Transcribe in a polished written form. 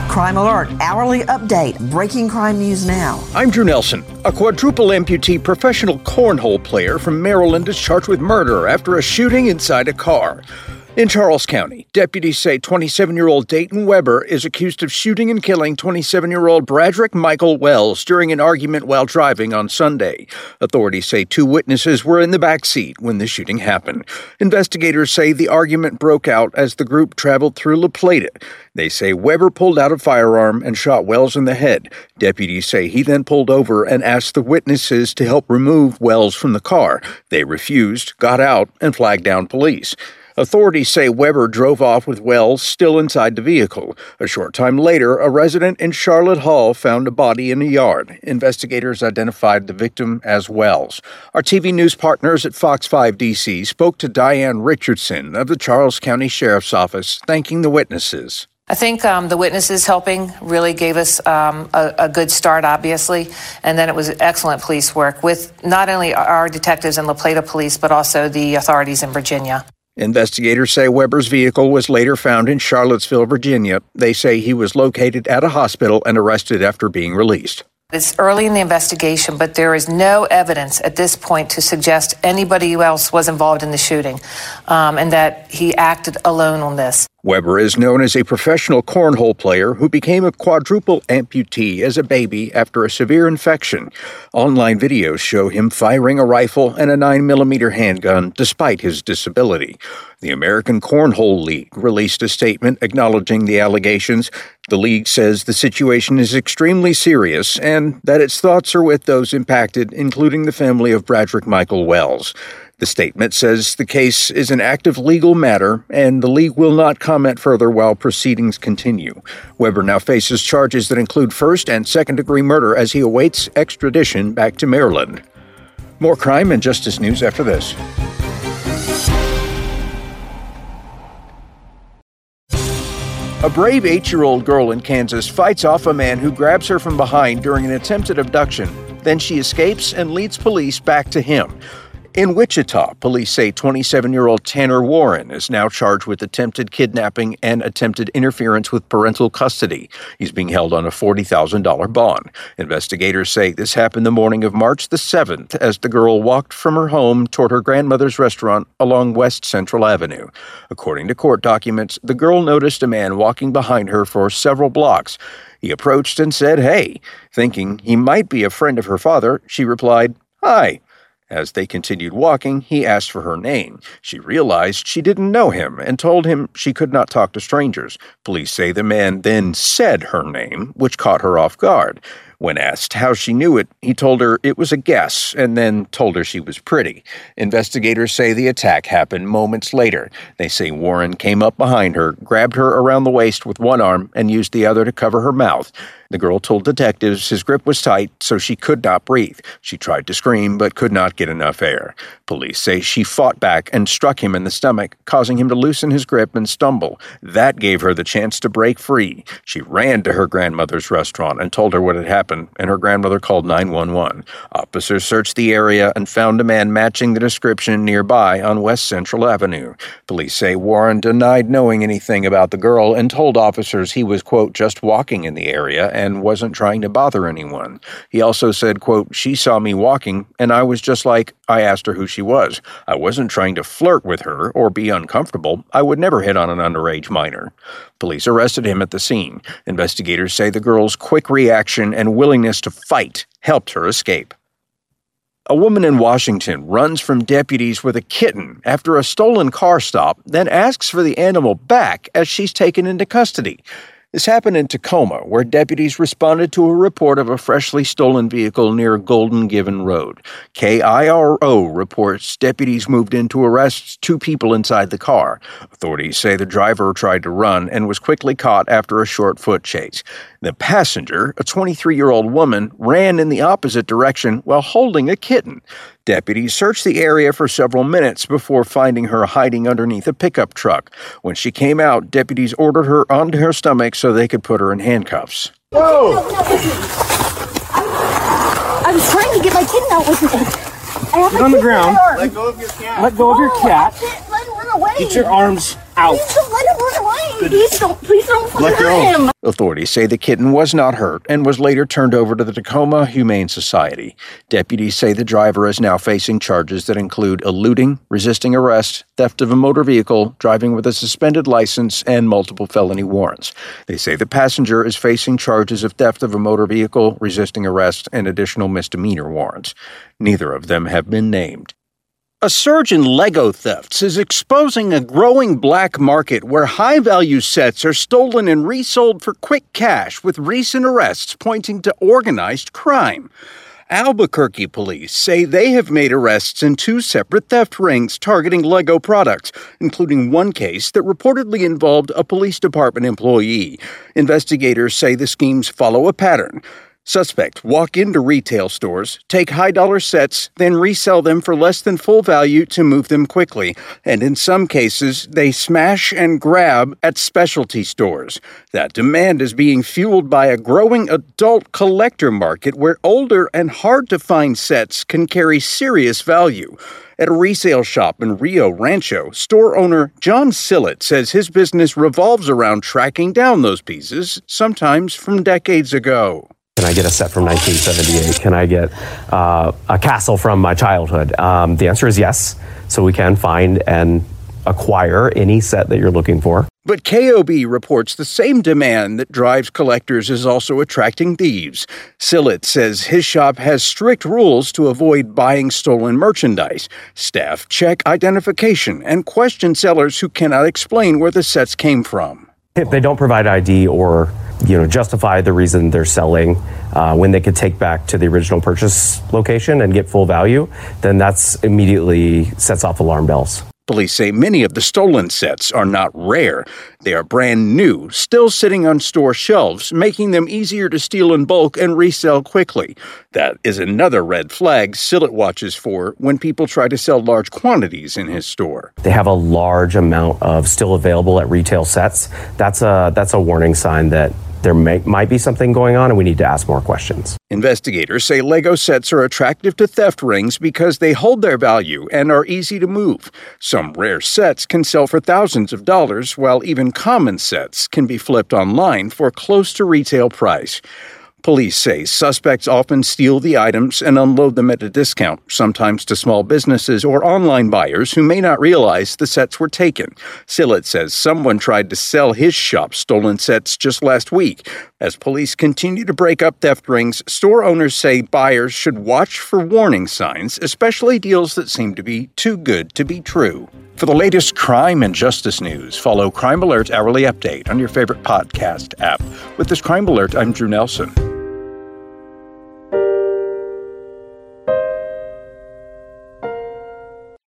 Crime Alert, hourly update, breaking crime news now. I'm Drew Nelson. A quadruple amputee professional cornhole player from Maryland is charged with murder after a shooting inside a car. In Charles County, deputies say 27-year-old Dayton Weber is accused of shooting and killing 27-year-old Bradrick Michael Wells during an argument while driving on Sunday. Authorities say 2 witnesses were in the back seat when the shooting happened. Investigators say the argument broke out as the group traveled through La Plata. They say Weber pulled out a firearm and shot Wells in the head. Deputies say he then pulled over and asked the witnesses to help remove Wells from the car. They refused, got out, and flagged down police. Authorities say Weber drove off with Wells still inside the vehicle. A short time later, a resident in Charlotte Hall found a body in a yard. Investigators identified the victim as Wells. Our TV news partners at Fox 5 DC spoke to Diane Richardson of the Charles County Sheriff's Office, thanking the witnesses. I think the witnesses helping really gave us a good start, obviously, and then it was excellent police work with not only our detectives in La Plata Police, but also the authorities in Virginia. Investigators say Weber's vehicle was later found in Charlottesville, Virginia. They say he was located at a hospital and arrested after being released. It's early in the investigation, but there is no evidence at this point to suggest anybody else was involved in the shooting, and that he acted alone on this. Weber is known as a professional cornhole player who became a quadruple amputee as a baby after a severe infection. Online videos show him firing a rifle and a 9mm handgun despite his disability. The American Cornhole League released a statement acknowledging the allegations. The league says the situation is extremely serious and that its thoughts are with those impacted, including the family of Bradrick Michael Wells. The statement says the case is an active legal matter, and the league will not comment further while proceedings continue. Weber now faces charges that include first- and second-degree murder as he awaits extradition back to Maryland. More crime and justice news after this. A brave 8-year-old girl in Kansas fights off a man who grabs her from behind during an attempted abduction. Then she escapes and leads police back to him. In Wichita, police say 27-year-old Tanner Warren is now charged with attempted kidnapping and attempted interference with parental custody. He's being held on a $40,000 bond. Investigators say this happened the morning of March the 7th as the girl walked from her home toward her grandmother's restaurant along West Central Avenue. According to court documents, the girl noticed a man walking behind her for several blocks. He approached and said, "Hey." Thinking he might be a friend of her father, she replied, "Hi." As they continued walking, he asked for her name. She realized she didn't know him and told him she could not talk to strangers. Police say the man then said her name, which caught her off guard. When asked how she knew it, he told her it was a guess and then told her she was pretty. Investigators say the attack happened moments later. They say Warren came up behind her, grabbed her around the waist with one arm, and used the other to cover her mouth. The girl told detectives his grip was tight, so she could not breathe. She tried to scream, but could not get enough air. Police say she fought back and struck him in the stomach, causing him to loosen his grip and stumble. That gave her the chance to break free. She ran to her grandmother's restaurant and told her what had happened, and her grandmother called 911. Officers searched the area and found a man matching the description nearby on West Central Avenue. Police say Warren denied knowing anything about the girl and told officers he was, quote, just walking in the area and wasn't trying to bother anyone. He also said, quote, "She saw me walking, and I was just like, I asked her who she was. I wasn't trying to flirt with her or be uncomfortable. I would never hit on an underage minor." Police arrested him at the scene. Investigators say the girl's quick reaction and willingness to fight helped her escape. A woman in Washington runs from deputies with a kitten after a stolen car stop, then asks for the animal back as she's taken into custody. This happened in Tacoma, where deputies responded to a report of a freshly stolen vehicle near Golden Given Road. KIRO reports deputies moved in to arrest 2 people inside the car. Authorities say the driver tried to run and was quickly caught after a short foot chase. The passenger, a 23-year-old woman, ran in the opposite direction while holding a kitten. Deputies searched the area for several minutes before finding her hiding underneath a pickup truck. When she came out, deputies ordered her onto her stomach so they could put her in handcuffs. Whoa! I was trying to get my kitten out with me. Get on the ground. Let go of your cat. Let go of your cat. Let him run away. Get your arms out. Let him run away. Please don't hurt him. Authorities say the kitten was not hurt and was later turned over to the Tacoma Humane Society. Deputies say the driver is now facing charges that include eluding, resisting arrest, theft of a motor vehicle, driving with a suspended license, and multiple felony warrants. They say the passenger is facing charges of theft of a motor vehicle, resisting arrest, and additional misdemeanor warrants. Neither of them have been named. A surge in Lego thefts is exposing a growing black market where high-value sets are stolen and resold for quick cash, with recent arrests pointing to organized crime. Albuquerque police say they have made arrests in 2 separate theft rings targeting Lego products, including one case that reportedly involved a police department employee. Investigators say the schemes follow a pattern. Suspects walk into retail stores, take high-dollar sets, then resell them for less than full value to move them quickly. And in some cases, they smash and grab at specialty stores. That demand is being fueled by a growing adult collector market where older and hard-to-find sets can carry serious value. At a resale shop in Rio Rancho, store owner John Sillett says his business revolves around tracking down those pieces, sometimes from decades ago. Can I get a set from 1978? Can I get a castle from my childhood? The answer is yes. So we can find and acquire any set that you're looking for. But KOB reports the same demand that drives collectors is also attracting thieves. Sillett says his shop has strict rules to avoid buying stolen merchandise. Staff check identification and question sellers who cannot explain where the sets came from. If they don't provide ID or justify the reason they're selling, when they could take back to the original purchase location and get full value, then that's immediately sets off alarm bells. Police say many of the stolen sets are not rare. They are brand new, still sitting on store shelves, making them easier to steal in bulk and resell quickly. That is another red flag Sillett watches for when people try to sell large quantities in his store. They have a large amount of still available at retail sets. That's a warning sign that there might be something going on and we need to ask more questions. Investigators say Lego sets are attractive to theft rings because they hold their value and are easy to move. Some rare sets can sell for thousands of dollars, while even common sets can be flipped online for close to retail price. Police say suspects often steal the items and unload them at a discount, sometimes to small businesses or online buyers who may not realize the sets were taken. Sillett says someone tried to sell his shop stolen sets just last week. As police continue to break up theft rings, store owners say buyers should watch for warning signs, especially deals that seem to be too good to be true. For the latest crime and justice news, follow Crime Alert Hourly Update on your favorite podcast app. With this Crime Alert, I'm Drew Nelson.